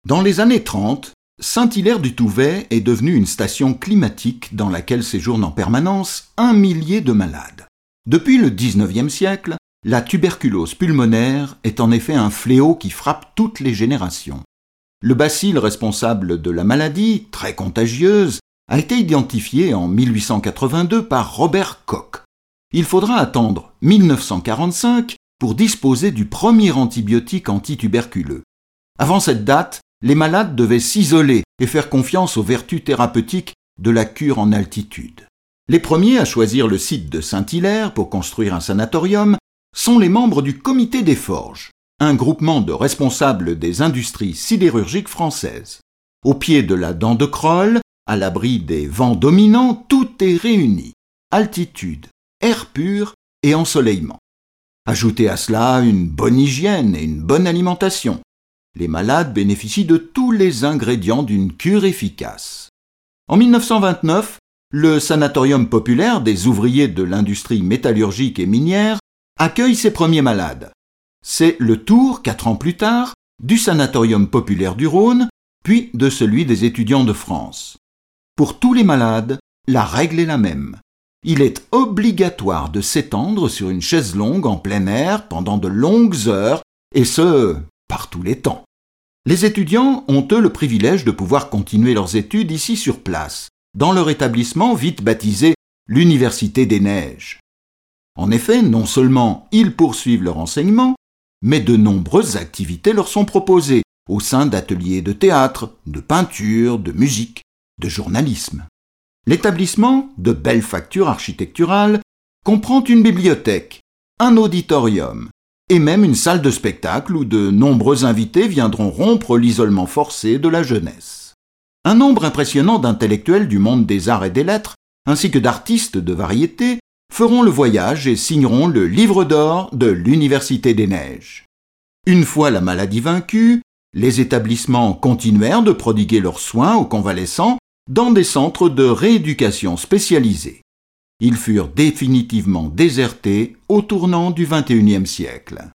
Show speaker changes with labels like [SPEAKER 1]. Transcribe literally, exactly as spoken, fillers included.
[SPEAKER 1] Dans les années trente, Saint-Hilaire-du-Touvet est devenue une station climatique dans laquelle séjournent en permanence un millier de malades. Depuis le dix-neuvième siècle, la tuberculose pulmonaire est en effet un fléau qui frappe toutes les générations. Le bacille responsable de la maladie, très contagieuse, a été identifié en mille huit cent quatre-vingt-deux par Robert Koch. Il faudra attendre mille neuf cent quarante-cinq pour disposer du premier antibiotique antituberculeux. Avant cette date, les malades devaient s'isoler et faire confiance aux vertus thérapeutiques de la cure en altitude. Les premiers à choisir le site de Saint-Hilaire pour construire un sanatorium sont les membres du Comité des Forges, un groupement de responsables des industries sidérurgiques françaises. Au pied de la dent de Crolles, à l'abri des vents dominants, tout est réuni. Altitude, air pur et ensoleillement. Ajoutez à cela une bonne hygiène et une bonne alimentation. Les malades bénéficient de tous les ingrédients d'une cure efficace. En mille neuf cent vingt-neuf, le sanatorium populaire des ouvriers de l'industrie métallurgique et minière accueille ses premiers malades. C'est le tour, quatre ans plus tard, du sanatorium populaire du Rhône, puis de celui des étudiants de France. Pour tous les malades, la règle est la même. Il est obligatoire de s'étendre sur une chaise longue en plein air pendant de longues heures, et ce, par tous les temps. Les étudiants ont eux le privilège de pouvoir continuer leurs études ici sur place, dans leur établissement vite baptisé l'Université des Neiges. En effet, non seulement ils poursuivent leur enseignement, mais de nombreuses activités leur sont proposées au sein d'ateliers de théâtre, de peinture, de musique, de journalisme. L'établissement, de belles factures architecturales, comprend une bibliothèque, un auditorium, et même une salle de spectacle où de nombreux invités viendront rompre l'isolement forcé de la jeunesse. Un nombre impressionnant d'intellectuels du monde des arts et des lettres, ainsi que d'artistes de variété, feront le voyage et signeront le livre d'or de l'Université des Neiges. Une fois la maladie vaincue, les établissements continuèrent de prodiguer leurs soins aux convalescents dans des centres de rééducation spécialisés. Ils furent définitivement désertés au tournant du vingt et unième siècle.